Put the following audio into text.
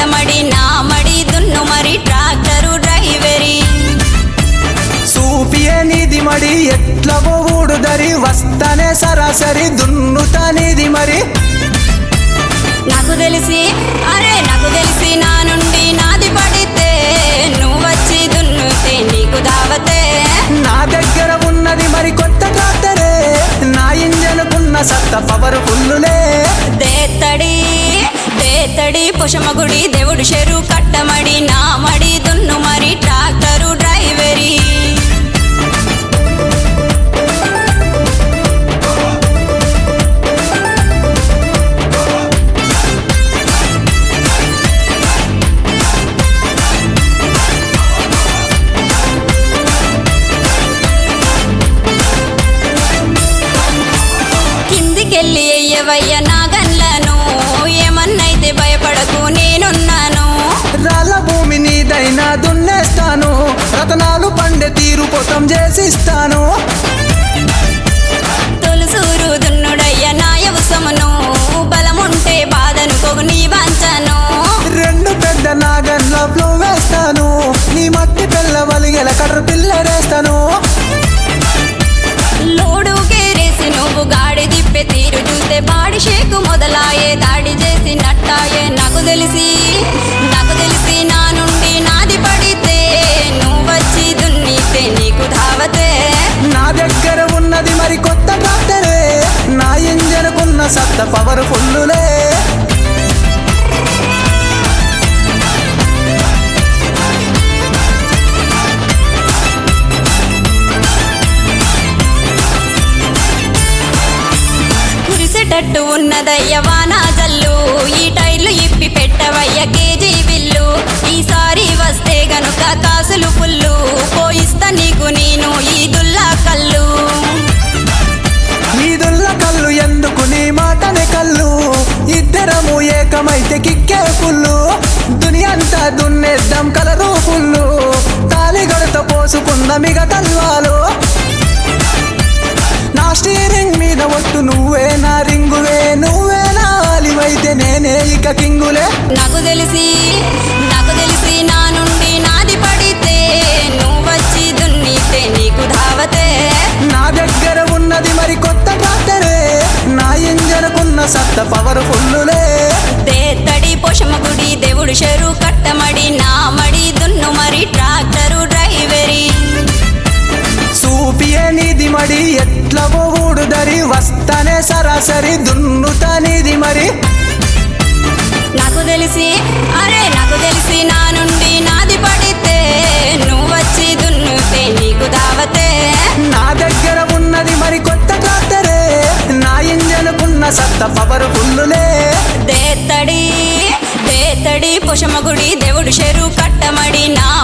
కట్టమడి నా మడి దున్ను మరి ట్రాక్టరు డ్రైవరీ సూపియే నీది మడి ఎట్లవో ఊడుదరి వస్తానే సరాసరి దున్నుతా నీది మరి నాకు తెలిసి నా నుండి నాది పడితే నువ్వు వచ్చి దున్నుతే నీకు దావతే నా దగ్గర ఉన్నది మరి కొత్త ట్రాక్టరే నా ఇంజనుకున్న సత్త పవర్ ఫుల్లులే దేత్తడి పుషమగుడి దేవుడు చెరు కట్టమడి నా మడి దున్ను మరి ట్రాక్టరు డ్రైవరీ కిందికెళ్ళి ఎయ్యవయ్య నా గన్లను ఏమన్నైతే భయపడకు నేనున్నాను రాళ్ళ భూమి నీదైనా దున్నేస్తాను రతనాలు పండే తీరు పొతం చేసిస్తాను తొలుసూరు దున్నుడయ్య నా యవసమును బలముంటే బాధను కొగు నీ వంచను రెండు పెద్ద నాగన్ల ఫ్లో వేస్తాను నీ మట్టి పిల్ల వలిగెల కర్ర పిల్లరేస్తాను లోడు గేరేసి నువ్వు గాడి దిప్పే తీరు చూస్తే బాడి షేకు మొదలాయే దాడి చేసి నట్టాయే నాకు తెలిసి నా నుండి నాది పడితే నువ్వు వచ్చి దున్నితే నీకు ధావతే నా దగ్గర ఉన్నది మరి కొత్త ట్రాక్టరే నా ఇంజనుకున్న సత్త పవర్ ఫుల్లులే కురిసేటట్టు ఉన్నదయ్య వానా జల్లు ఈ టైర్లు ఇప్పి పెట్టవయ్య కేజీ బిల్లు ఈసారి వస్తే గనుక కాసులు ఫుల్లు పోయిస్తా నీకు నేను ఈదుల్లా కళ్ళు ఈదుల్ల కళ్ళు ఎందుకు నీ మాటనే కళ్ళు ఇద్దరము ఏకమైతే కిక్కే ఫుల్లు దునియంతా దున్నేద్దాం కలరు ఫుల్లు తాలిగడత పోసుకున్న మిగతల్వాలు నా స్టీరింగ్ మీద ఒట్టు నువ్వే నా రింగువే నువ్వే నా ఆలివైతే నేనే ఇక కింగులే నాకు తెలిసి నా నుండి నాది పడితే నువ్వు వచ్చి దున్నితే నీకు ధావతే నా దగ్గర ఉన్నది మరి కొత్త ట్రాక్టరే నా ఇంజనుకున్న సత్త పవర్ ఫుల్లులే దేత్తడి పోషమగుడి దేవుడు చెరు కట్టమడి నా మడి దున్ను మరి ట్రాక్టరు డ్రైవరీ సూపియే నీది మడి ఎట్లవో ఊడుదరి వస్తానే సరాసరి దున్నుతా నీది మరి నాకు తెలిసి నా నుండి నాది పడితే నువ్వు వచ్చి దున్నుతే నీకు దావతే నా దగ్గర ఉన్నది మరి కొత్త ట్రాక్టరే నా ఇంజనుకున్న సత్త పవర్ ఫుల్లులే దేత్తడి పుషమగుడి దేవుడు చెరు కట్టమడి నా